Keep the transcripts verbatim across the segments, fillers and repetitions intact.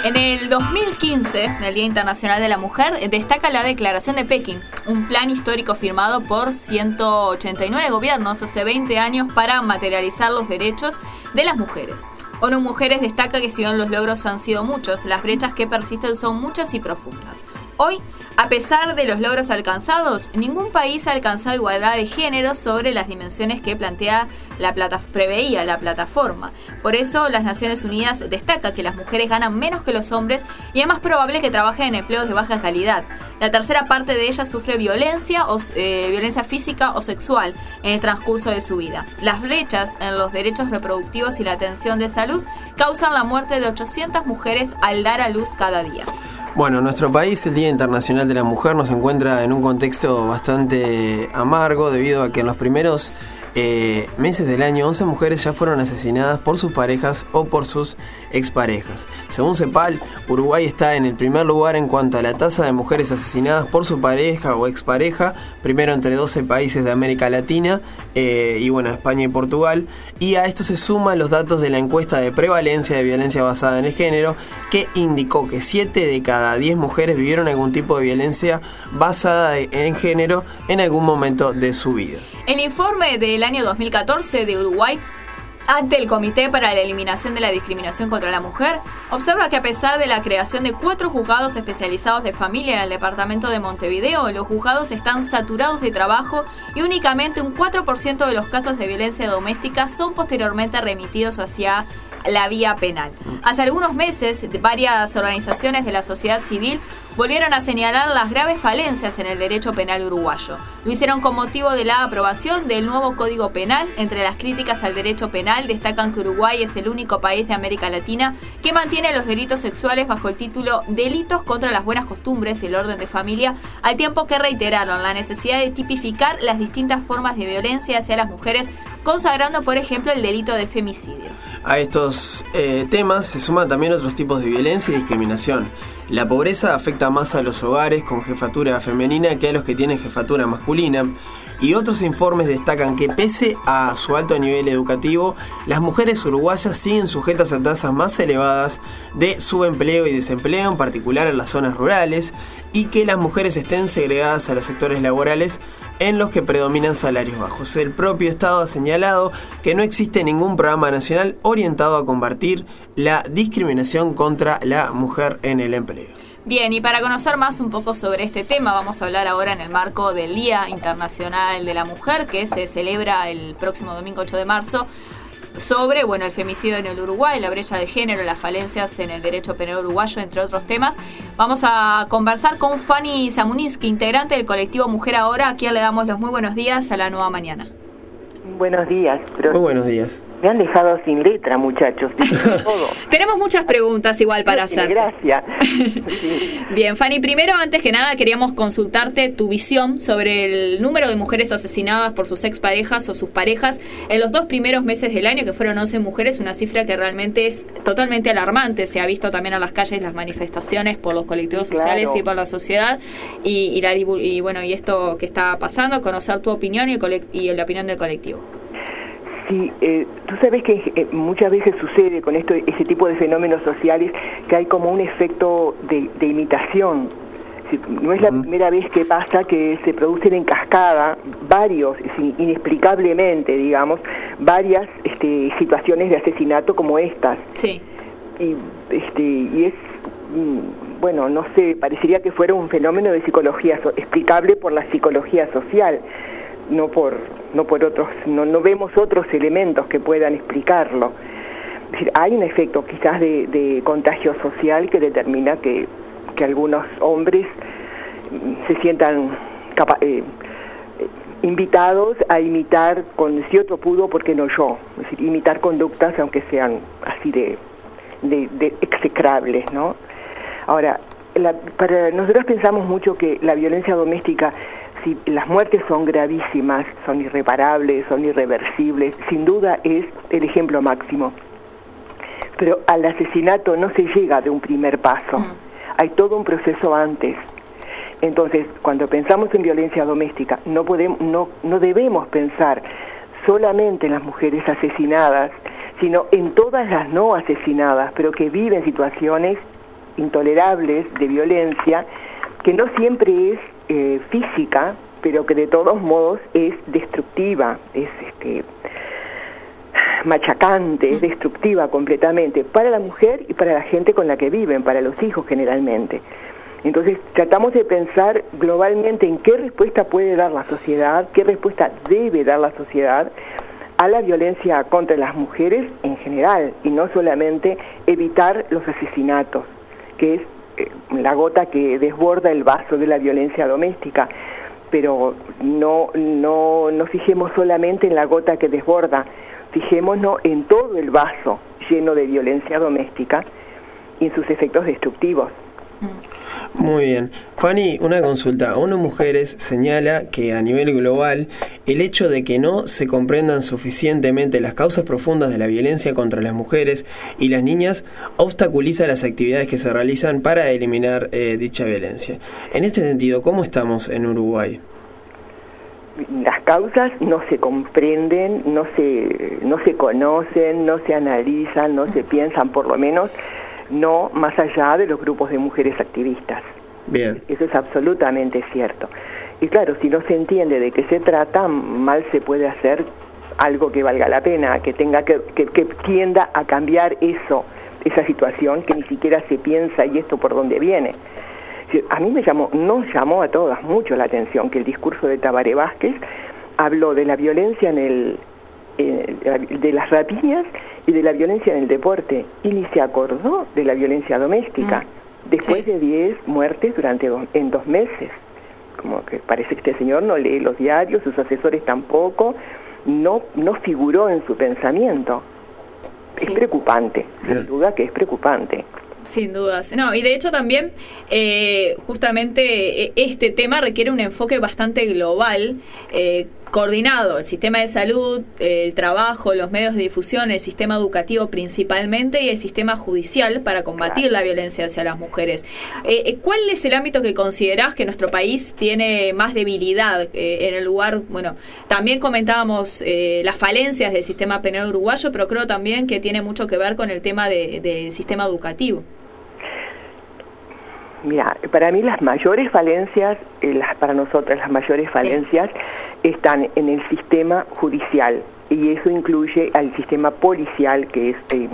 En el dos mil quince, el Día Internacional de la Mujer, destaca la Declaración de Pekín, un plan histórico firmado por ciento ochenta y nueve gobiernos hace veinte años para materializar los derechos de las mujeres. ONU Mujeres destaca que si bien los logros han sido muchos, las brechas que persisten son muchas y profundas. Hoy, a pesar de los logros alcanzados, ningún país ha alcanzado igualdad de género sobre las dimensiones que plantea la plata, preveía la plataforma. Por eso, las Naciones Unidas destaca que las mujeres ganan menos que los hombres y es más probable que trabajen en empleos de baja calidad. La tercera parte de ellas sufre violencia, o, eh, violencia física o sexual en el transcurso de su vida. Las brechas en los derechos reproductivos y la atención de salud causan la muerte de ochocientas mujeres al dar a luz cada día. Bueno, en nuestro país el Día Internacional de la Mujer nos encuentra en un contexto bastante amargo debido a que en los primeros eh, meses del año once mujeres ya fueron asesinadas por sus parejas o por sus exparejas. Según CEPAL, Uruguay está en el primer lugar en cuanto a la tasa de mujeres asesinadas por su pareja o expareja, primero entre doce países de América Latina eh, y bueno, España y Portugal, y a esto se suman los datos de la encuesta de prevalencia de violencia basada en el género, que indicó que siete de cada diez mujeres vivieron algún tipo de violencia basada en género en algún momento de su vida. El informe del año dos mil catorce de Uruguay ante el Comité para la Eliminación de la Discriminación contra la Mujer observa que a pesar de la creación de cuatro juzgados especializados de familia en el departamento de Montevideo, los juzgados están saturados de trabajo y únicamente un cuatro por ciento de los casos de violencia doméstica son posteriormente remitidos hacia la vía penal. Hace algunos meses, varias organizaciones de la sociedad civil volvieron a señalar las graves falencias en el derecho penal uruguayo. Lo hicieron con motivo de la aprobación del nuevo Código Penal. Entre las críticas al derecho penal destacan que Uruguay es el único país de América Latina que mantiene los delitos sexuales bajo el título Delitos contra las buenas costumbres y el orden de familia, al tiempo que reiteraron la necesidad de tipificar las distintas formas de violencia hacia las mujeres, consagrando, por ejemplo, el delito de femicidio. A estos eh, temas se suman también otros tipos de violencia y discriminación. La pobreza afecta más a los hogares con jefatura femenina que a los que tienen jefatura masculina. Y otros informes destacan que pese a su alto nivel educativo, las mujeres uruguayas siguen sujetas a tasas más elevadas de subempleo y desempleo, en particular en las zonas rurales, y que las mujeres estén segregadas a los sectores laborales en los que predominan salarios bajos. El propio Estado ha señalado que no existe ningún programa nacional orientado a combatir la discriminación contra la mujer en el empleo. Bien, y para conocer más un poco sobre este tema, vamos a hablar ahora en el marco del Día Internacional de la Mujer, que se celebra el próximo domingo ocho de marzo, sobre bueno, el femicidio en el Uruguay, la brecha de género, las falencias en el derecho penal uruguayo, entre otros temas. Vamos a conversar con Fanny Samuninsky, integrante del colectivo Mujer Ahora, a quien le damos los muy buenos días a La Nueva Mañana. Buenos días. Pero muy buenos días. Me han dejado sin letra, muchachos. Todo. Tenemos muchas preguntas igual para hacer. Gracias. Sí. Bien, Fanny, primero, antes que nada, queríamos consultarte tu visión sobre el número de mujeres asesinadas por sus exparejas o sus parejas en los dos primeros meses del año, que fueron once mujeres, una cifra que realmente es totalmente alarmante. Se ha visto también en las calles las manifestaciones por los colectivos Claro. sociales y por la sociedad. Y, y, la, y bueno, y esto que está pasando, conocer tu opinión y, el colect- y la opinión del colectivo. Sí, eh, tú sabes que eh, muchas veces sucede con esto, ese tipo de fenómenos sociales, que hay como un efecto de, de imitación. Sí, no es la uh-huh. primera vez que pasa que se producen en cascada varios, sí, inexplicablemente, digamos, varias este, situaciones de asesinato como estas. Sí. Y, este, y es, bueno, no sé, parecería que fuera un fenómeno de psicología, so, explicable por la psicología social. no por no por otros, no, no vemos otros elementos que puedan explicarlo. Es decir, hay un efecto quizás de, de contagio social que determina que, que algunos hombres se sientan capa- eh, invitados a imitar con si otro pudo, ¿por qué no yo? Es decir, imitar conductas aunque sean así de, de, de execrables, ¿no? Ahora, la, para nosotros pensamos mucho que la violencia doméstica, si las muertes son gravísimas, son irreparables, son irreversibles, sin duda es el ejemplo máximo. Pero al asesinato no se llega de un primer paso, mm. hay todo un proceso antes. Entonces, cuando pensamos en violencia doméstica, no podemos, no, no debemos pensar solamente en las mujeres asesinadas, sino en todas las no asesinadas, pero que viven situaciones intolerables de violencia, que no siempre es eh, física, pero que de todos modos es destructiva, es este, machacante, es destructiva completamente para la mujer y para la gente con la que viven, para los hijos generalmente. Entonces tratamos de pensar globalmente en qué respuesta puede dar la sociedad, qué respuesta debe dar la sociedad a la violencia contra las mujeres en general, y no solamente evitar los asesinatos, que es eh, la gota que desborda el vaso de la violencia doméstica. Pero no, no, no fijemos solamente en la gota que desborda, fijémonos en todo el vaso lleno de violencia doméstica y en sus efectos destructivos. Muy bien. Fanny, una consulta. ONU Mujeres señala que a nivel global el hecho de que no se comprendan suficientemente las causas profundas de la violencia contra las mujeres y las niñas obstaculiza las actividades que se realizan para eliminar eh, dicha violencia. En este sentido, ¿cómo estamos en Uruguay? Las causas no se comprenden, no se, no se conocen, no se analizan, no se piensan, por lo menos no más allá de los grupos de mujeres activistas. Bien. Eso es absolutamente cierto. Y claro, si no se entiende de qué se trata, mal se puede hacer algo que valga la pena, que tenga que, que, que tienda a cambiar eso, esa situación que ni siquiera se piensa y esto por dónde viene. A mí me llamó, nos llamó a todas mucho la atención que el discurso de Tabaré Vázquez habló de la violencia en el de las rapiñas y de la violencia en el deporte, y ni se acordó de la violencia doméstica, mm, después sí. de diez muertes durante dos, en dos meses. Como que parece que este señor no lee los diarios, sus asesores tampoco, no, no figuró en su pensamiento. Sí. Es preocupante, sin duda que es preocupante. Sin dudas. No, y de hecho también eh, justamente este tema requiere un enfoque bastante global, eh, coordinado, el sistema de salud, el trabajo, los medios de difusión, el sistema educativo principalmente y el sistema judicial para combatir la violencia hacia las mujeres. Eh, ¿Cuál es el ámbito que considerás que nuestro país tiene más debilidad eh, en el lugar? Bueno, también comentábamos eh, las falencias del sistema penal uruguayo, pero creo también que tiene mucho que ver con el tema de, del sistema educativo. Mira, para mí las mayores falencias, eh, las, para nosotras las mayores falencias sí. están en el sistema judicial, y eso incluye al sistema policial, que es eh,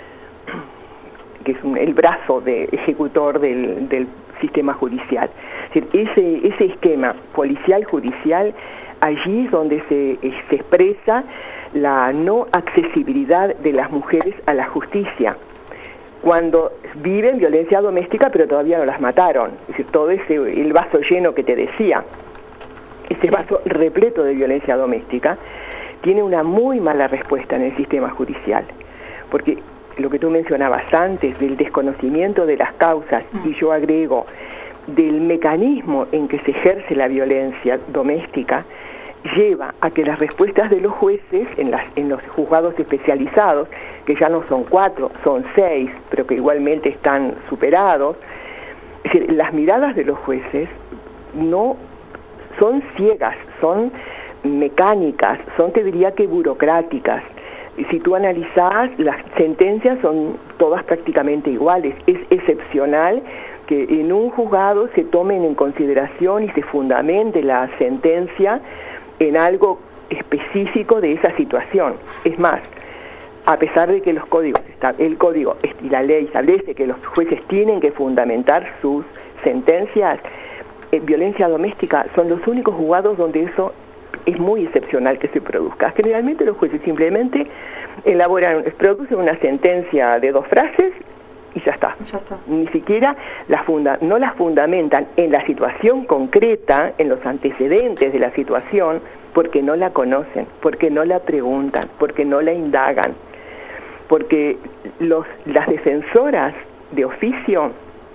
que es un, el brazo de ejecutor del, del sistema judicial. Es decir, ese, ese esquema policial judicial, allí es donde se, se expresa la no accesibilidad de las mujeres a la justicia, cuando viven violencia doméstica pero todavía no las mataron. Es decir, todo ese, el vaso lleno que te decía, ese sí. vaso repleto de violencia doméstica, tiene una muy mala respuesta en el sistema judicial, porque lo que tú mencionabas antes del desconocimiento de las causas, mm. y yo agrego del mecanismo en que se ejerce la violencia doméstica, lleva a que las respuestas de los jueces en, las, en los juzgados especializados, que ya no son cuatro, son seis, pero que igualmente están superados, es decir, las miradas de los jueces no son ciegas, son mecánicas, son, te diría que burocráticas. Y si tú analizás, las sentencias son todas prácticamente iguales. Es excepcional que en un juzgado se tomen en consideración y se fundamente la sentencia en algo específico de esa situación. Es más, a pesar de que los códigos, el código y la ley establece que los jueces tienen que fundamentar sus sentencias, en violencia doméstica son los únicos juzgados donde eso es muy excepcional que se produzca. Generalmente los jueces simplemente elaboran, producen una sentencia de dos frases y ya está. Ya está. Ni siquiera la funda, no las fundamentan en la situación concreta, en los antecedentes de la situación, porque no la conocen, porque no la preguntan, porque no la indagan, porque los, las defensoras de oficio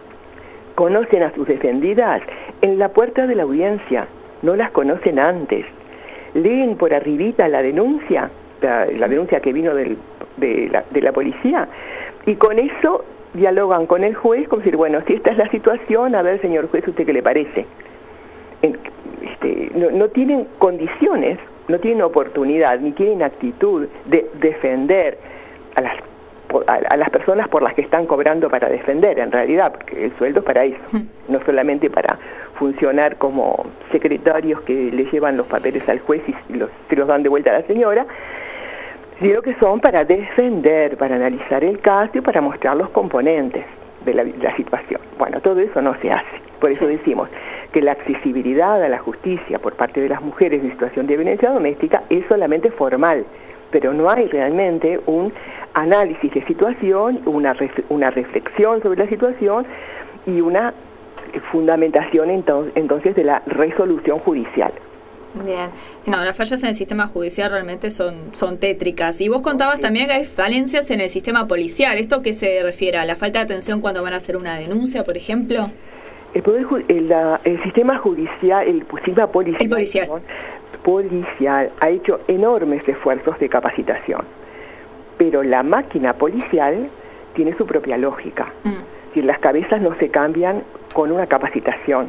conocen a sus defendidas en la puerta de la audiencia, no las conocen antes. Leen por arribita la denuncia, la, la denuncia que vino del, de, la, de la policía, y con eso dialogan con el juez, como decir, bueno, si esta es la situación, a ver, señor juez, ¿usted qué le parece? En, este, no, no tienen condiciones, no tienen oportunidad, ni tienen actitud de defender a las por, a, a las personas por las que están cobrando para defender, en realidad, porque el sueldo es para eso, no solamente para funcionar como secretarios que le llevan los papeles al juez y los, se los dan de vuelta a la señora, sino que son para defender, para analizar el caso y para mostrar los componentes de la, de la situación. Bueno, todo eso no se hace. Por eso decimos que la accesibilidad a la justicia por parte de las mujeres en situación de violencia doméstica es solamente formal, pero no hay realmente un análisis de situación, una, ref, una reflexión sobre la situación y una fundamentación entonces, entonces de la resolución judicial. Bien. Sí, no, las fallas en el sistema judicial realmente son, son tétricas. Y vos contabas también que hay falencias en el sistema policial. ¿Esto qué se refiere? ¿A la falta de atención cuando van a hacer una denuncia, por ejemplo? El, poder, el, la, el sistema judicial, el sistema policial, el policial. Perdón, policial ha hecho enormes esfuerzos de capacitación. Pero la máquina policial tiene su propia lógica. Mm. Si las cabezas no se cambian con una capacitación.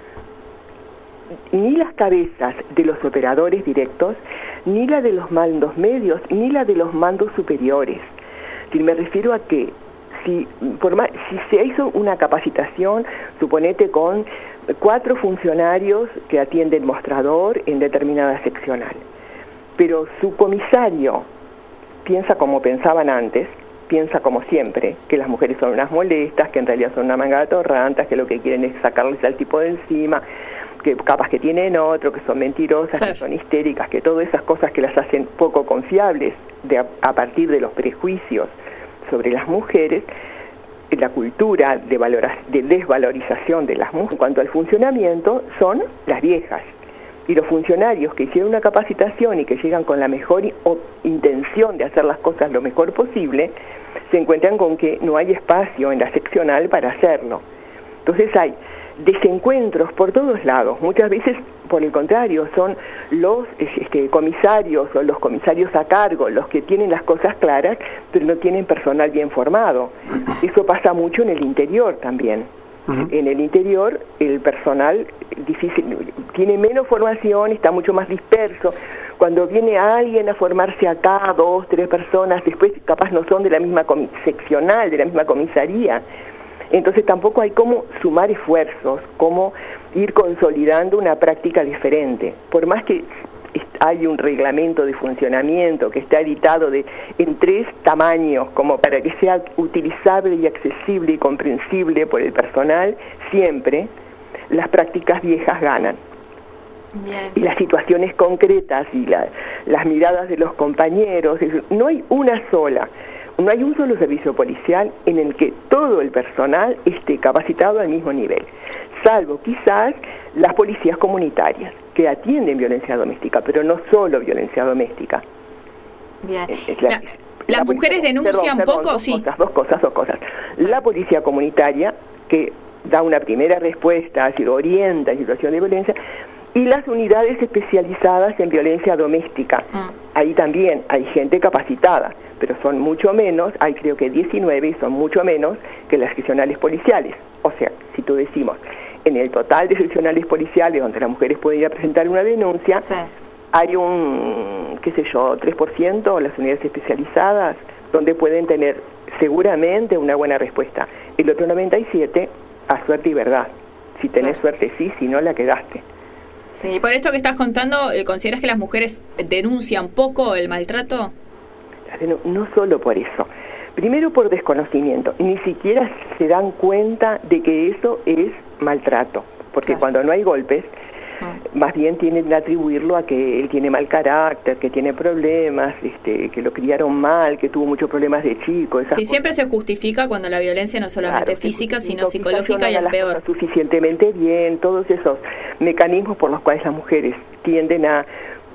Ni las cabezas de los operadores directos, ni la de los mandos medios, ni la de los mandos superiores. Si me refiero a que si, por más, si se hizo una capacitación, suponete con cuatro funcionarios que atienden mostrador en determinada seccional, pero su comisario piensa como pensaban antes, piensa como siempre, que las mujeres son unas molestas, que en realidad son una manga de atorrantas, que lo que quieren es sacarles al tipo de encima, que capaz que tienen otro, que son mentirosas, claro, que son histéricas, que todas esas cosas que las hacen poco confiables de a, a partir de los prejuicios sobre las mujeres, la cultura de, valora, de desvalorización de las mujeres en cuanto al funcionamiento son las viejas. Y los funcionarios que hicieron una capacitación y que llegan con la mejor intención de hacer las cosas lo mejor posible, se encuentran con que no hay espacio en la seccional para hacerlo. Entonces hay desencuentros por todos lados. Muchas veces, por el contrario, son los este, comisarios o los comisarios a cargo los que tienen las cosas claras, pero no tienen personal bien formado. Eso pasa mucho en el interior también. Uh-huh. En el interior el personal difícil, tiene menos formación, está mucho más disperso. Cuando viene alguien a formarse acá, dos, tres personas, después capaz no son de la misma comis- seccional, de la misma comisaría. Entonces tampoco hay cómo sumar esfuerzos, cómo ir consolidando una práctica diferente. Por más que hay un reglamento de funcionamiento que está editado de, en tres tamaños, como para que sea utilizable y accesible y comprensible por el personal, siempre las prácticas viejas ganan. Bien. Y las situaciones concretas y la, las miradas de los compañeros, no hay una sola. No hay un solo servicio policial en el que todo el personal esté capacitado al mismo nivel, salvo quizás las policías comunitarias, que atienden violencia doméstica, pero no solo violencia doméstica. Bien. La, la, ¿Las mujeres policía, denuncian perdón, perdón, poco? Dos sí. Cosas, dos cosas, dos cosas. La policía comunitaria, que da una primera respuesta, así, orienta en situación de violencia, y las unidades especializadas en violencia doméstica. Mm. Ahí también hay gente capacitada, pero son mucho menos, hay creo que diecinueve y son mucho menos que las seccionales policiales. O sea, si tú decimos, en el total de seccionales policiales donde las mujeres pueden ir a presentar una denuncia, sí, hay un, qué sé yo, tres por ciento las unidades especializadas donde pueden tener seguramente una buena respuesta. El otro noventa y siete por ciento a suerte y verdad. Si tenés sí. suerte sí, si no la quedaste. Sí, por esto que estás contando, ¿consideras que las mujeres denuncian poco el maltrato? No solo por eso. Primero por desconocimiento. Ni siquiera se dan cuenta de que eso es maltrato. Porque claro, cuando no hay golpes, mm. más bien tienden a atribuirlo a que él tiene mal carácter, que tiene problemas, este, que lo criaron mal, que tuvo muchos problemas de chico. Esas sí, siempre se justifica cuando la violencia no es solamente claro, física, sino psicológica y es peor. Suficientemente bien, todos esos mecanismos por los cuales las mujeres tienden a,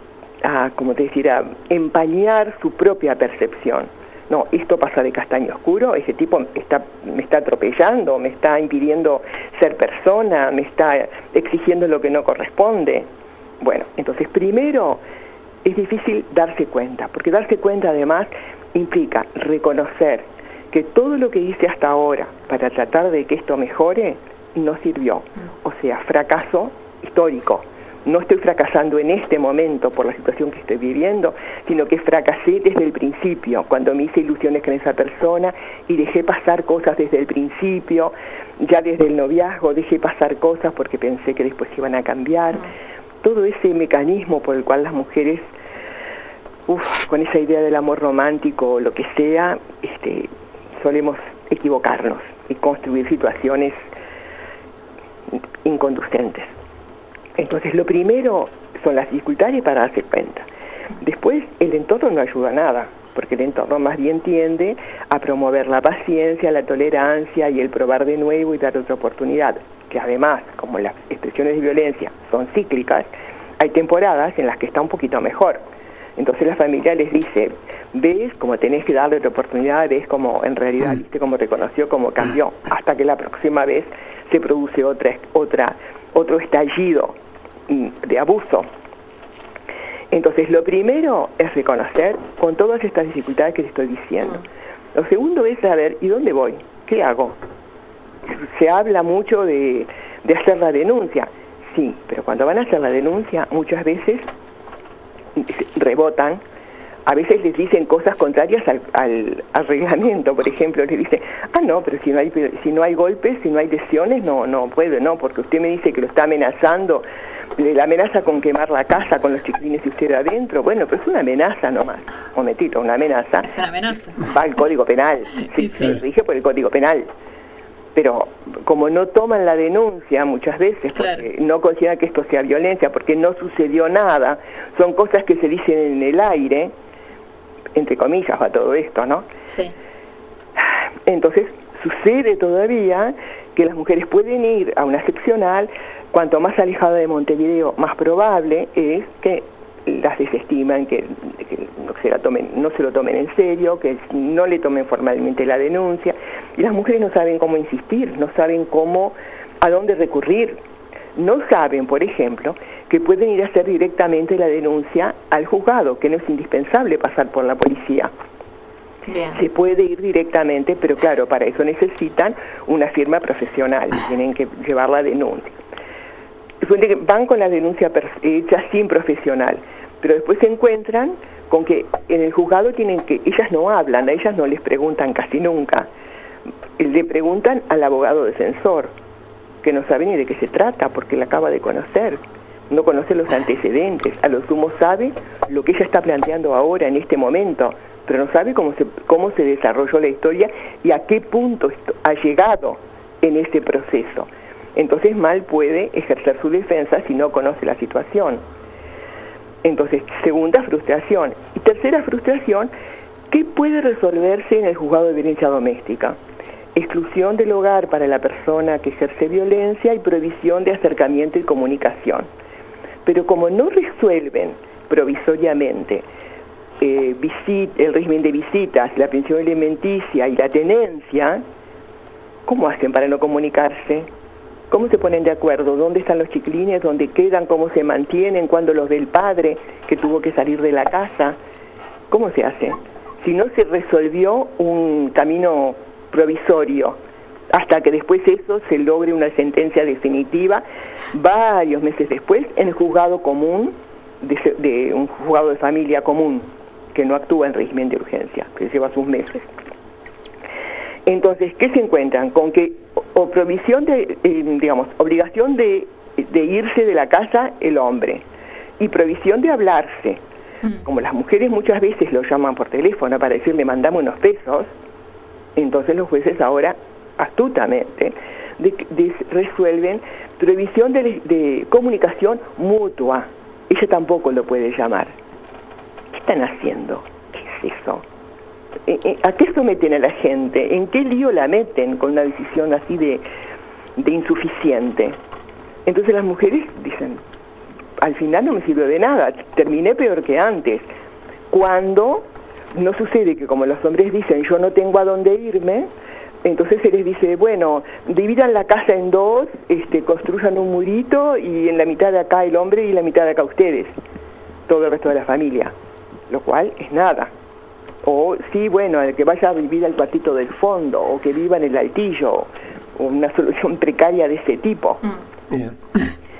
a como te decir, a empañar su propia percepción. No, esto pasa de castaño oscuro, ese tipo está, me está atropellando, me está impidiendo ser persona, me está exigiendo lo que no corresponde. Bueno, entonces primero es difícil darse cuenta, porque darse cuenta además implica reconocer que todo lo que hice hasta ahora para tratar de que esto mejore no sirvió, o sea, fracaso histórico, no estoy fracasando en este momento por la situación que estoy viviendo, sino que fracasé desde el principio, cuando me hice ilusiones con esa persona y dejé pasar cosas desde el principio, ya desde el noviazgo dejé pasar cosas porque pensé que después iban a cambiar. Mm. Todo ese mecanismo por el cual las mujeres, uf, con esa idea del amor romántico o lo que sea, este, solemos equivocarnos y construir situaciones inconducentes. Entonces, lo primero son las dificultades para darse cuenta. Después, el entorno no ayuda a nada, porque el entorno más bien tiende a promover la paciencia, la tolerancia y el probar de nuevo y dar otra oportunidad. Que además, como las expresiones de violencia son cíclicas, hay temporadas en las que está un poquito mejor. Entonces la familia les dice, ves como tenés que darle otra oportunidad, ves como en realidad, viste cómo reconoció, cómo cambió, hasta que la próxima vez se produce otra, otra, otro estallido de abuso. Entonces lo primero es reconocer con todas estas dificultades que te estoy diciendo. Lo segundo es saber, ¿y dónde voy? ¿Qué hago? Se habla mucho de, de hacer la denuncia. Sí, pero cuando van a hacer la denuncia muchas veces rebotan, a veces les dicen cosas contrarias al, al, al reglamento. Por ejemplo, les dicen, ah no, pero si no hay si no hay golpes, si no hay lesiones, no no puede, no, porque usted me dice que lo está amenazando, le amenaza con quemar la casa con los chiquilines y usted adentro. Bueno, pero es una amenaza nomás, momentito, una amenaza. Es una amenaza. Va al Código Penal, sí, se rige por el Código Penal. Pero como no toman la denuncia muchas veces, porque claro, no consideran que esto sea violencia, porque no sucedió nada, son cosas que se dicen en el aire, entre comillas va todo esto, ¿no? Sí. Entonces sucede todavía que las mujeres pueden ir a una seccional, cuanto más alejada de Montevideo, más probable es que las desestiman, que, que no, se la tomen, no se lo tomen en serio, que no le tomen formalmente la denuncia, y las mujeres no saben cómo insistir, no saben cómo, a dónde recurrir, no saben, por ejemplo, que pueden ir a hacer directamente la denuncia al juzgado, que no es indispensable pasar por la policía. Bien. Se puede ir directamente, pero claro, para eso necesitan una firma profesional, tienen que llevar la denuncia. Van con la denuncia hecha sin profesional, pero después se encuentran con que en el juzgado tienen que, ellas no hablan, a ellas no les preguntan casi nunca, le preguntan al abogado defensor, que no sabe ni de qué se trata, porque la acaba de conocer, no conoce los antecedentes, a lo sumo sabe lo que ella está planteando ahora, en este momento, pero no sabe cómo se, cómo se desarrolló la historia y a qué punto ha llegado en ese proceso. Entonces mal puede ejercer su defensa si no conoce la situación. Entonces, segunda frustración. Y tercera frustración, ¿qué puede resolverse en el juzgado de violencia doméstica? Exclusión del hogar para la persona que ejerce violencia y prohibición de acercamiento y comunicación. Pero como no resuelven provisoriamente eh, visit, el régimen de visitas, la pensión alimenticia y la tenencia, ¿cómo hacen para no comunicarse? ¿Cómo se ponen de acuerdo? ¿Dónde están los chiquilines? ¿Dónde quedan? ¿Cómo se mantienen? ¿Cuándo los ve el padre que tuvo que salir de la casa? ¿Cómo se hace? Si no se resolvió un camino provisorio, hasta que después eso se logre una sentencia definitiva, varios meses después, en el juzgado común, de, de un juzgado de familia común, que no actúa en régimen de urgencia, que lleva sus meses. Entonces, ¿qué se encuentran? Con que o provisión de, eh, digamos, obligación de, de irse de la casa el hombre y provisión de hablarse. Mm. Como las mujeres muchas veces lo llaman por teléfono para decirle mandame unos pesos, entonces los jueces ahora astutamente de, de, resuelven provisión de, de comunicación mutua. Ella tampoco lo puede llamar. ¿Qué están haciendo? ¿Qué es eso? ¿A qué someten a la gente? ¿En qué lío la meten con una decisión así de, de insuficiente? Entonces las mujeres dicen, al final no me sirvió de nada, terminé peor que antes. Cuando no sucede que como los hombres dicen, yo no tengo a dónde irme, entonces se les dice, bueno, dividan la casa en dos, este, construyan un murito y en la mitad de acá el hombre y en la mitad de acá ustedes, todo el resto de la familia, lo cual es nada. O sí, bueno, el que vaya a vivir al cuartito del fondo, o que viva en el altillo, o una solución precaria de ese tipo. Bien.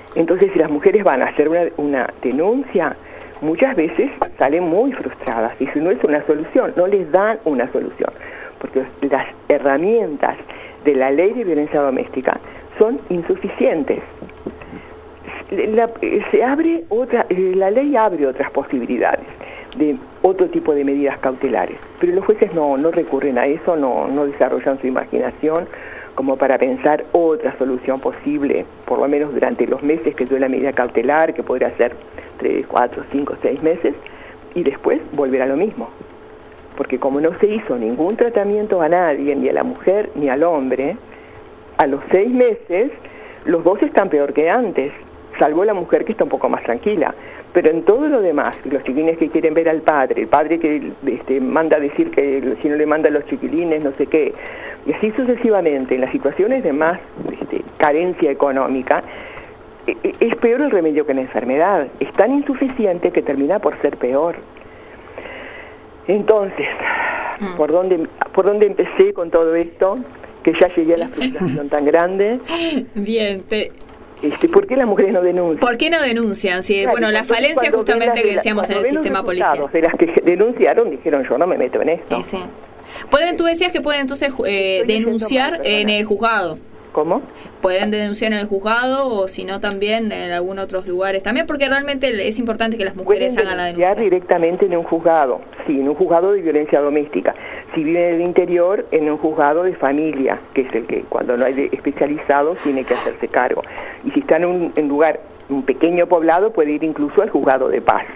Entonces, si las mujeres van a hacer una, una denuncia, muchas veces salen muy frustradas, y si no es una solución, no les dan una solución, porque las herramientas de la ley de violencia doméstica son insuficientes. La, se abre otra, la ley abre otras posibilidades de otro tipo de medidas cautelares, pero los jueces no, no recurren a eso, no, no desarrollan su imaginación como para pensar otra solución posible, por lo menos durante los meses que dure la medida cautelar, que podría ser tres, cuatro, cinco, seis meses, y después volver a lo mismo. Porque como no se hizo ningún tratamiento a nadie, ni a la mujer ni al hombre, a los seis meses los dos están peor que antes, salvo la mujer, que está un poco más tranquila. Pero en todo lo demás, los chiquilines que quieren ver al padre, el padre que este, manda a decir que si no le manda a los chiquilines, no sé qué, y así sucesivamente, en las situaciones de más este, carencia económica, es peor el remedio que la enfermedad. Es tan insuficiente que termina por ser peor. Entonces, mm. ¿por dónde, por dónde empecé con todo esto? Que ya llegué a la frustración tan grande. Bien, te... Este, ¿por qué las mujeres no denuncian? ¿Por qué no denuncian? Sí, claro, bueno, la falencia justamente que decíamos en el sistema policial. De las que denunciaron, dijeron, yo no me meto en esto. Sí, sí. Pueden, tú decías que pueden entonces eh, denunciar en el juzgado. ¿Cómo? Pueden denunciar en el juzgado, o si no también en algunos otros lugares también, porque realmente es importante que las mujeres hagan la denuncia. Pueden denunciar directamente en un juzgado, sí, en un juzgado de violencia doméstica. Si viven en el interior, en un juzgado de familia, que es el que cuando no hay de especializado tiene que hacerse cargo. Y si está en un en lugar, un pequeño poblado, puede ir incluso al juzgado de paz.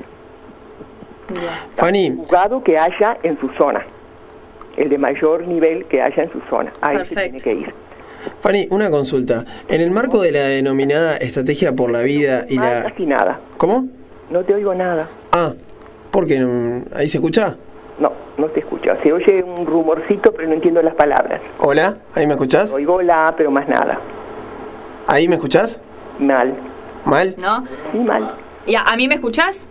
Fanny. Un juzgado que haya en su zona, el de mayor nivel que haya en su zona. Ahí se tiene que ir. Fanny, una consulta. En el marco de la denominada Estrategia por la Vida y la... Casi nada. ¿Cómo? No te oigo nada. Ah, ¿por qué? ¿Ahí se escucha? No, no te escucho. Se oye un rumorcito, pero no entiendo las palabras. ¿Hola? ¿Ahí me escuchás? Oigo la, pero más nada. ¿Ahí me escuchás? Mal. ¿Mal? ¿No? Sí, mal. ¿Y a, a mí me escuchás?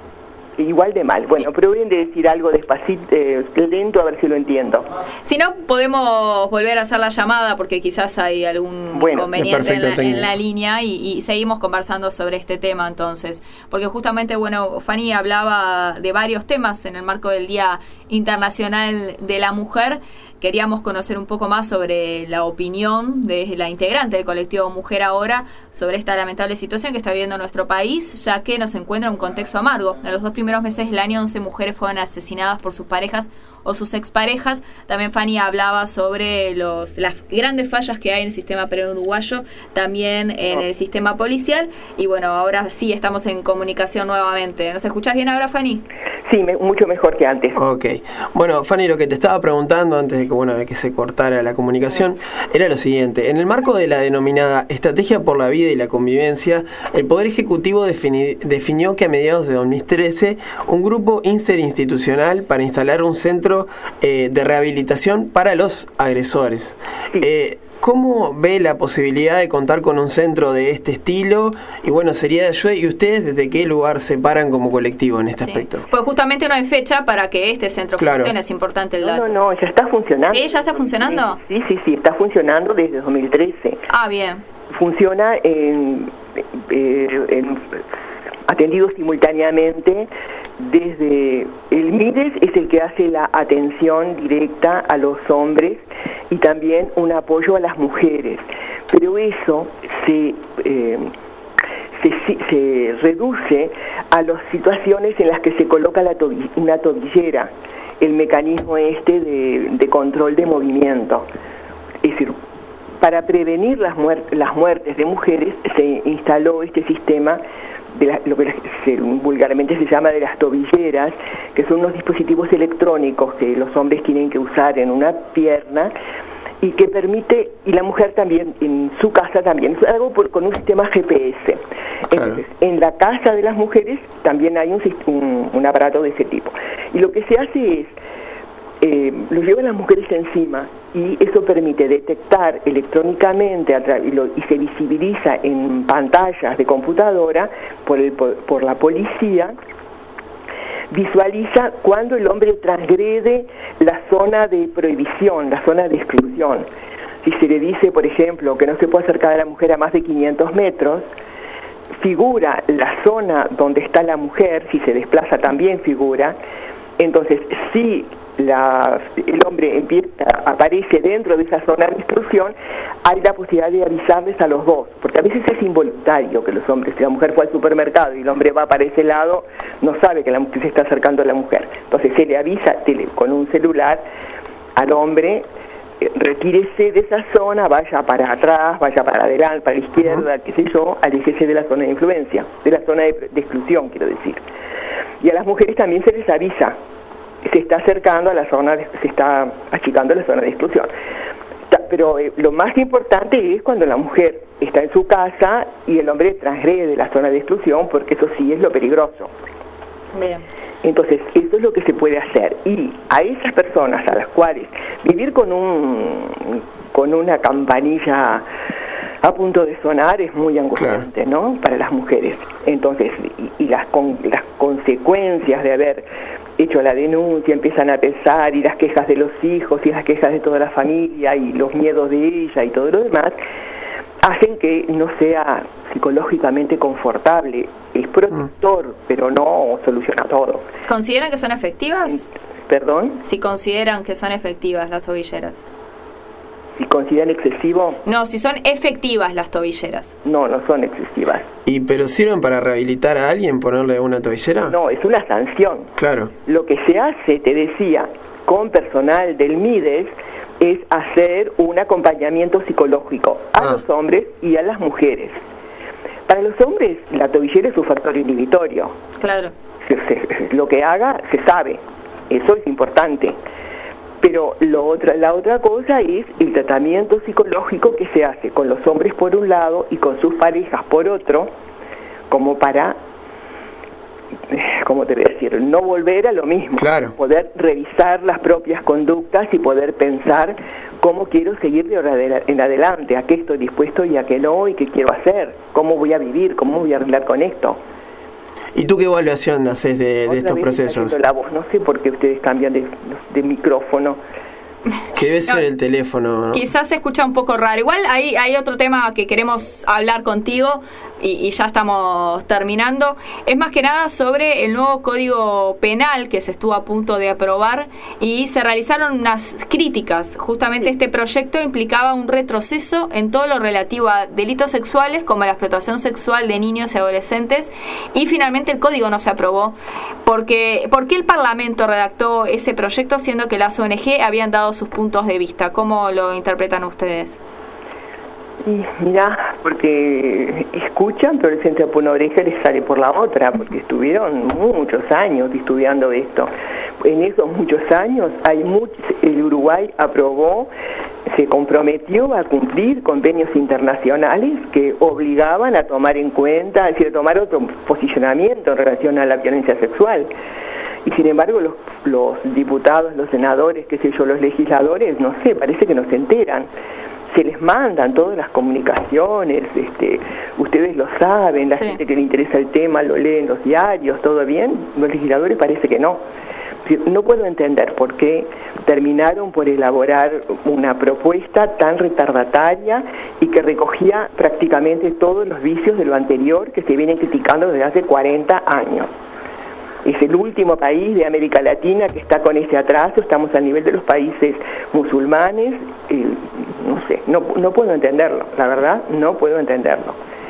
Igual de mal. Bueno, prueben de decir algo despacito, eh, lento, a ver si lo entiendo. Si no, podemos volver a hacer la llamada, porque quizás hay algún bueno, inconveniente en la, en la línea, y, y seguimos conversando sobre este tema entonces. Porque justamente, bueno, Fanny hablaba de varios temas en el marco del Día Internacional de la Mujer. Queríamos conocer un poco más sobre la opinión de la integrante del colectivo Mujer Ahora sobre esta lamentable situación que está viviendo nuestro país, ya que nos encuentra en un contexto amargo. En los dos primeros meses del año, once mujeres fueron asesinadas por sus parejas o sus exparejas. También Fanny hablaba sobre los, las grandes fallas que hay en el sistema penal uruguayo, también en el sistema policial. Y bueno, ahora sí estamos en comunicación nuevamente. ¿Nos escuchás bien ahora, Fanny? Sí, me, mucho mejor que antes. Ok. Bueno, Fanny, lo que te estaba preguntando antes de que, bueno, de que se cortara la comunicación era lo siguiente. En el marco de la denominada Estrategia por la Vida y la Convivencia, el Poder Ejecutivo defini, definió que a mediados de dos mil trece un grupo interinstitucional para instalar un centro eh, de rehabilitación para los agresores. Sí. Eh, ¿Cómo ve la posibilidad de contar con un centro de este estilo? Y bueno, sería de ayuda. ¿Y ustedes desde qué lugar se paran como colectivo en este sí. aspecto? Pues justamente no hay fecha para que este centro claro. funcione, es importante el dato. No, no, no, ya está funcionando. ¿Sí? ¿Ya está funcionando? Sí, sí, sí, está funcionando desde dos mil trece. Ah, bien. Funciona en, en, en atendido simultáneamente desde el MIDES, es el que hace la atención directa a los hombres y también un apoyo a las mujeres, pero eso se, eh, se, se reduce a las situaciones en las que se coloca la tobi- una tobillera, el mecanismo este de, de control de movimiento. Es decir, para prevenir las, muer- las muertes de mujeres se instaló este sistema de la, lo que se, vulgarmente se llama de las tobilleras, que son unos dispositivos electrónicos que los hombres tienen que usar en una pierna y que permite, y la mujer también, en su casa también, es algo por, con un sistema G P S. Entonces, claro. En la casa de las mujeres también hay un, un, un aparato de ese tipo. Y lo que se hace es, eh, lo llevan las mujeres encima, y eso permite detectar electrónicamente a tra- y, lo, y se visibiliza en pantallas de computadora por, el, por, por la policía, visualiza cuando el hombre transgrede la zona de prohibición, la zona de exclusión. Si se le dice, por ejemplo, que no se puede acercar a la mujer a más de quinientos metros, figura la zona donde está la mujer, si se desplaza también figura. Entonces, si la, el hombre empieza, aparece dentro de esa zona de instrucción, hay la posibilidad de avisarles a los dos, porque a veces es involuntario que los hombres, si la mujer fue al supermercado y el hombre va para ese lado, no sabe que, la, que se está acercando a la mujer. Entonces se le avisa tele, con un celular al hombre, eh, retírese de esa zona, vaya para atrás, vaya para adelante, para la izquierda, uh-huh. qué sé yo, aléjese de la zona de influencia, de la zona de, de exclusión, quiero decir. Y a las mujeres también se les avisa, se está acercando a la zona, de, se está achicando la zona de exclusión. Pero eh, lo más importante es cuando la mujer está en su casa y el hombre transgrede la zona de exclusión, porque eso sí es lo peligroso. Bien. Entonces, eso es lo que se puede hacer. Y a esas personas a las cuales vivir con un con una campanilla a punto de sonar es muy angustiante, claro, ¿no? Para las mujeres. Entonces, y, y las, con, las consecuencias de haber hecho la denuncia empiezan a pesar, y las quejas de los hijos y las quejas de toda la familia y los miedos de ella y todo lo demás, hacen que no sea psicológicamente confortable. Es protector, mm. pero no soluciona todo. ¿Consideran que son efectivas? ¿Perdón? Si consideran que son efectivas las tobilleras. ¿Si consideran excesivo? No, si son efectivas las tobilleras. No, no son excesivas. ¿Y pero sirven para rehabilitar a alguien ponerle una tobillera? No, es una sanción. Claro. Lo que se hace, te decía, con personal del MIDES, es hacer un acompañamiento psicológico a ah. los hombres y a las mujeres. Para los hombres, la tobillera es un factor inhibitorio. Claro. Se, se, lo que haga, se sabe. Eso es importante. Pero lo otra, la otra cosa es el tratamiento psicológico que se hace con los hombres por un lado y con sus parejas por otro, como para, ¿cómo te voy a decir?, no volver a lo mismo. Claro. Poder revisar las propias conductas y poder pensar cómo quiero seguir de ahora en adelante, a qué estoy dispuesto y a qué no, y qué quiero hacer, cómo voy a vivir, cómo voy a arreglar con esto. ¿Y tú qué evaluación haces de, de estos procesos? La voz, no sé por qué ustedes cambian de, de micrófono. Que debe ser no, el teléfono, ¿no? Quizás se escucha un poco raro. Igual hay, hay otro tema que queremos hablar contigo y, y ya estamos terminando. Es más que nada sobre el nuevo Código Penal que se estuvo a punto de aprobar y se realizaron unas críticas. Justamente sí. Este proyecto implicaba un retroceso en todo lo relativo a delitos sexuales como la explotación sexual de niños y adolescentes, y finalmente el código no se aprobó. Porque, ¿por qué el Parlamento redactó ese proyecto siendo que las O N G habían dado sus puntos de vista? ¿Cómo lo interpretan ustedes? Y mirá, porque escuchan, pero les entra por una oreja y les sale por la otra, porque estuvieron muchos años estudiando esto. En esos muchos años, hay muchos, el Uruguay aprobó, se comprometió a cumplir convenios internacionales que obligaban a tomar en cuenta, es decir, a tomar otro posicionamiento en relación a la violencia sexual. Y sin embargo los, los diputados, los senadores, qué sé yo, los legisladores, no sé, parece que no se enteran. Se les mandan todas las comunicaciones, este, ustedes lo saben, la sí. gente que le interesa el tema lo lee en los diarios, todo bien, los legisladores parece que no. No puedo entender por qué terminaron por elaborar una propuesta tan retardataria y que recogía prácticamente todos los vicios de lo anterior que se vienen criticando desde hace cuarenta años. Es el último país de América Latina que está con ese atraso, estamos al nivel de los países musulmanes, eh, no sé, no, no puedo entenderlo, la verdad, no puedo entenderlo.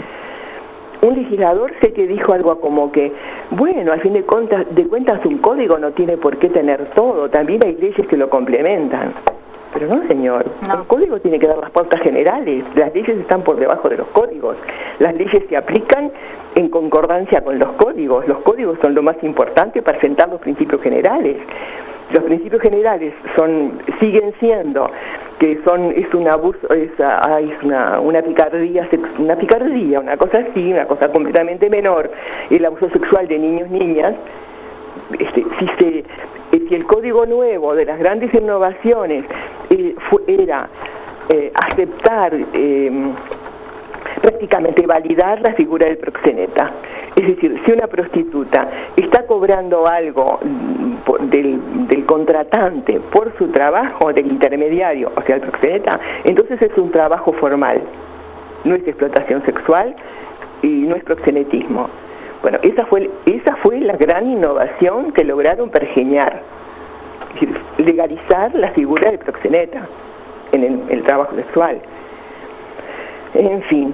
Un legislador sé que dijo algo como que, bueno, al fin de cuentas, de cuentas un código no tiene por qué tener todo, también hay leyes que lo complementan. Pero no, señor, no. El código tiene que dar las pautas generales, las leyes están por debajo de los códigos, las leyes se aplican en concordancia con los códigos, los códigos son lo más importante para sentar los principios generales. Los principios generales son siguen siendo que son es un abuso, es, ah, es una, una picardía, una picardía, una cosa así, una cosa completamente menor, el abuso sexual de niños, niñas. Este, si se si el código nuevo de las grandes innovaciones eh, fue, era eh, aceptar eh, prácticamente validar la figura del proxeneta, es decir, si una prostituta está cobrando algo del, del contratante por su trabajo, del intermediario, o sea, el proxeneta, entonces es un trabajo formal, no es explotación sexual. y no es proxenetismo. Bueno, esa fue, esa fue la gran innovación que lograron pergeñar, es decir, legalizar la figura del proxeneta en el, el trabajo sexual. En fin.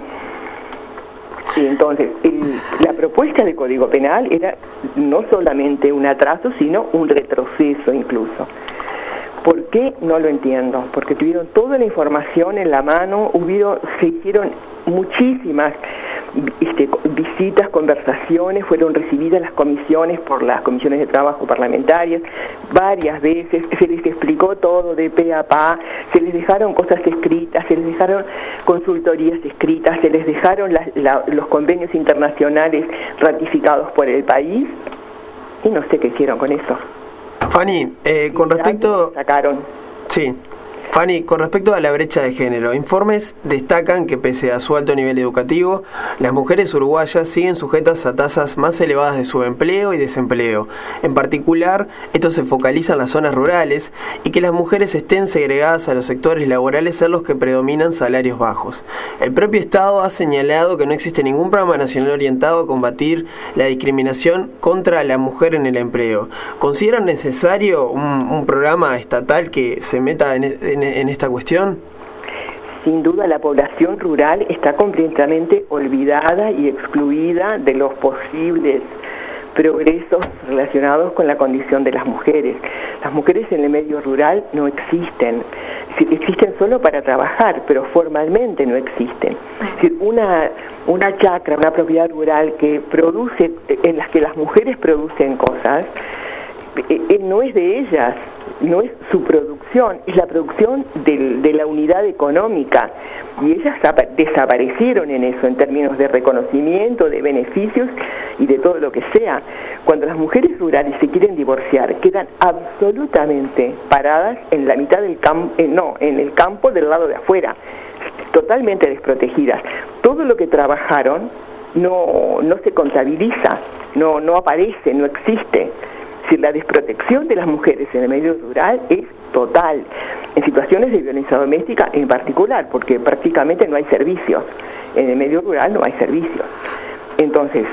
Y entonces, el, la propuesta de Código Penal era no solamente un atraso, sino un retroceso incluso. ¿Por qué? No lo entiendo. Porque tuvieron toda la información en la mano, hubieron, se hicieron muchísimas este, visitas, conversaciones, fueron recibidas las comisiones por las comisiones de trabajo parlamentarias varias veces, se les explicó todo de pe a pa, se les dejaron cosas escritas, se les dejaron consultorías escritas, se les dejaron la, la, los convenios internacionales ratificados por el país, y no sé qué hicieron con eso. Fanny, eh, con respecto... Sacaron. Sí. Fanny, con respecto a la brecha de género, informes destacan que pese a su alto nivel educativo, las mujeres uruguayas siguen sujetas a tasas más elevadas de subempleo y desempleo. En particular, esto se focaliza en las zonas rurales y que las mujeres estén segregadas a los sectores laborales en los que predominan salarios bajos. El propio Estado ha señalado que no existe ningún programa nacional orientado a combatir la discriminación contra la mujer en el empleo. ¿Consideran necesario un, un programa estatal que se meta en, en en esta cuestión? Sin duda la población rural está completamente olvidada y excluida de los posibles progresos relacionados con la condición de las mujeres. Las mujeres en el medio rural no existen, existen solo para trabajar, pero formalmente no existen. Es decir, una, una chacra, una propiedad rural que produce, en las que las mujeres producen cosas, eh, no es de ellas, no es su producción, es la producción del, de la unidad económica, y ellas desaparecieron en eso en términos de reconocimiento, de beneficios y de todo lo que sea. Cuando las mujeres rurales se quieren divorciar, quedan absolutamente paradas en la mitad del campo, eh, no, en el campo del lado de afuera, totalmente desprotegidas. Todo lo que trabajaron no, no se contabiliza, no, no aparece, no existe. Si la desprotección de las mujeres en el medio rural es total, en situaciones de violencia doméstica en particular, porque prácticamente no hay servicios, en el medio rural no hay servicios. Entonces,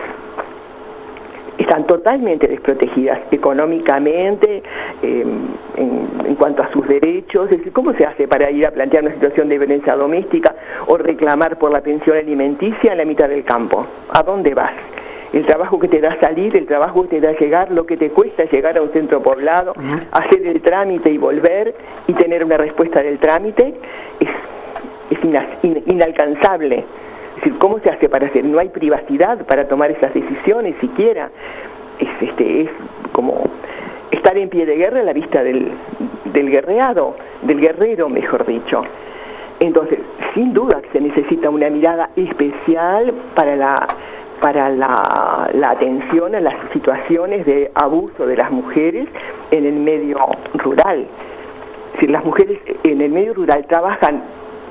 están totalmente desprotegidas económicamente, eh, en, en cuanto a sus derechos. Es decir, ¿cómo se hace para ir a plantear una situación de violencia doméstica o reclamar por la pensión alimenticia en la mitad del campo? ¿A dónde vas? El trabajo que te da salir, el trabajo que te da llegar, lo que te cuesta llegar a un centro poblado, uh-huh. hacer el trámite y volver y tener una respuesta del trámite, es, es ina, in, inalcanzable. Es decir, ¿cómo se hace para hacer? No hay privacidad para tomar esas decisiones siquiera. Es, este, es como estar en pie de guerra a la vista del, del guerreado, del guerrero, mejor dicho. Entonces, sin duda que se necesita una mirada especial para la... para la, la atención a las situaciones de abuso de las mujeres en el medio rural. Es decir, las mujeres en el medio rural trabajan,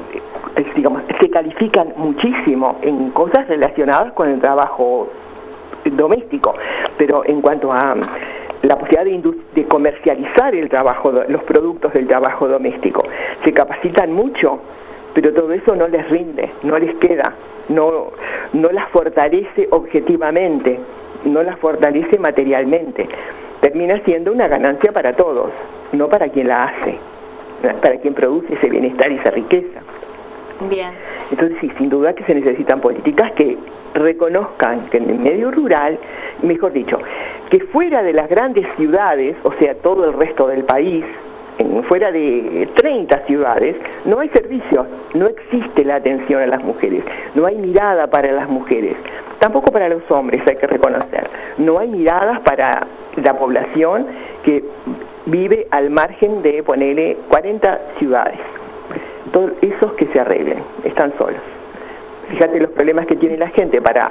digamos, se califican muchísimo en cosas relacionadas con el trabajo doméstico, pero en cuanto a la posibilidad de, de comercializar el trabajo, los productos del trabajo doméstico, se capacitan mucho, pero todo eso no les rinde, no les queda, no, no las fortalece objetivamente, no las fortalece materialmente. Termina siendo una ganancia para todos, no para quien la hace, para quien produce ese bienestar y esa riqueza. Bien. Entonces sí, sin duda que se necesitan políticas que reconozcan que en el medio rural, mejor dicho, que fuera de las grandes ciudades, o sea, todo el resto del país, en, fuera de treinta ciudades, no hay servicios, no existe la atención a las mujeres, no hay mirada para las mujeres, tampoco para los hombres, hay que reconocer, no hay miradas para la población que vive al margen de, ponerle, cuarenta ciudades. Todos esos que se arreglen, están solos. Fíjate los problemas que tiene la gente para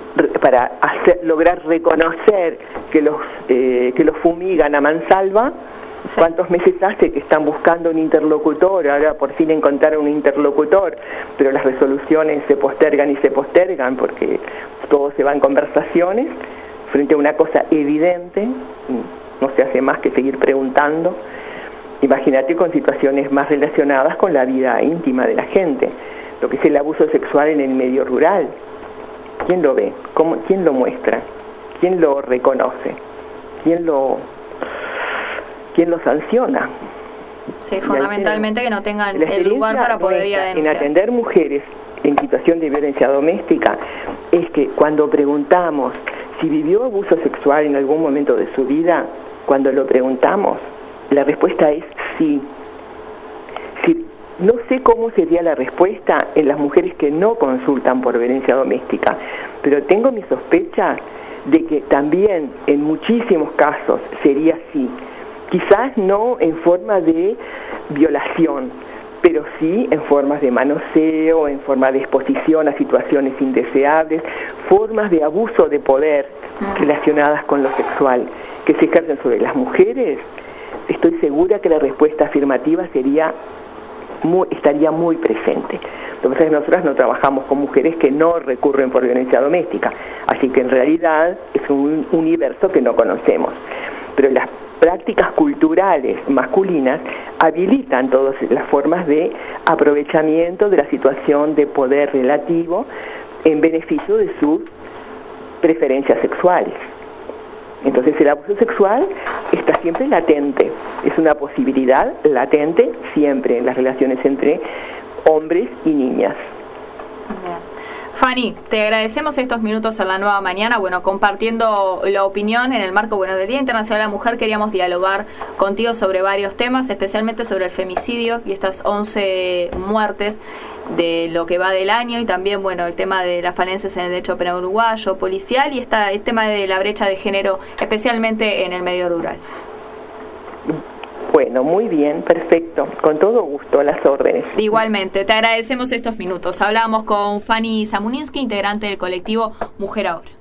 para hacer, lograr reconocer que los eh, que los fumigan a mansalva. Sí. ¿Cuántos meses hace que están buscando un interlocutor? Ahora por fin encontraron un interlocutor, pero las resoluciones se postergan y se postergan porque todo se va en conversaciones frente a una cosa evidente. No se hace más que seguir preguntando. Imagínate con situaciones más relacionadas con la vida íntima de la gente, lo que es el abuso sexual en el medio rural. ¿Quién lo ve? ¿Cómo, ¿Quién lo muestra? ¿Quién lo reconoce? ¿Quién lo, quién lo sanciona? Sí, fundamentalmente que no tengan el lugar para poder ir a denunciar. En atender mujeres en situación de violencia doméstica es que cuando preguntamos si vivió abuso sexual en algún momento de su vida, cuando lo preguntamos, la respuesta es sí. Si, no sé cómo sería la respuesta en las mujeres que no consultan por violencia doméstica, pero tengo mi sospecha de que también en muchísimos casos sería sí. Quizás no en forma de violación, pero sí en formas de manoseo, en forma de exposición a situaciones indeseables, formas de abuso de poder relacionadas con lo sexual que se ejercen sobre las mujeres. Estoy segura que la respuesta afirmativa sería muy, estaría muy presente. Lo que pasa es que nosotras no trabajamos con mujeres que no recurren por violencia doméstica, así que en realidad es un universo que no conocemos. Pero las prácticas culturales masculinas habilitan todas las formas de aprovechamiento de la situación de poder relativo en beneficio de sus preferencias sexuales. Entonces el abuso sexual está siempre latente, es una posibilidad latente siempre en las relaciones entre hombres y niñas. Bien. Fanny, te agradecemos estos minutos en la Nueva Mañana, bueno, compartiendo la opinión en el marco, bueno, del Día Internacional de la Mujer. Queríamos dialogar contigo sobre varios temas, especialmente sobre el femicidio y estas once muertes de lo que va del año, y también, bueno, el tema de las falencias en el derecho penal uruguayo, policial, y esta, el tema de la brecha de género, especialmente en el medio rural. Bueno, muy bien, perfecto. Con todo gusto, a las órdenes. Igualmente, te agradecemos estos minutos. Hablamos con Fanny Samuninsky, integrante del colectivo Mujer Ahora.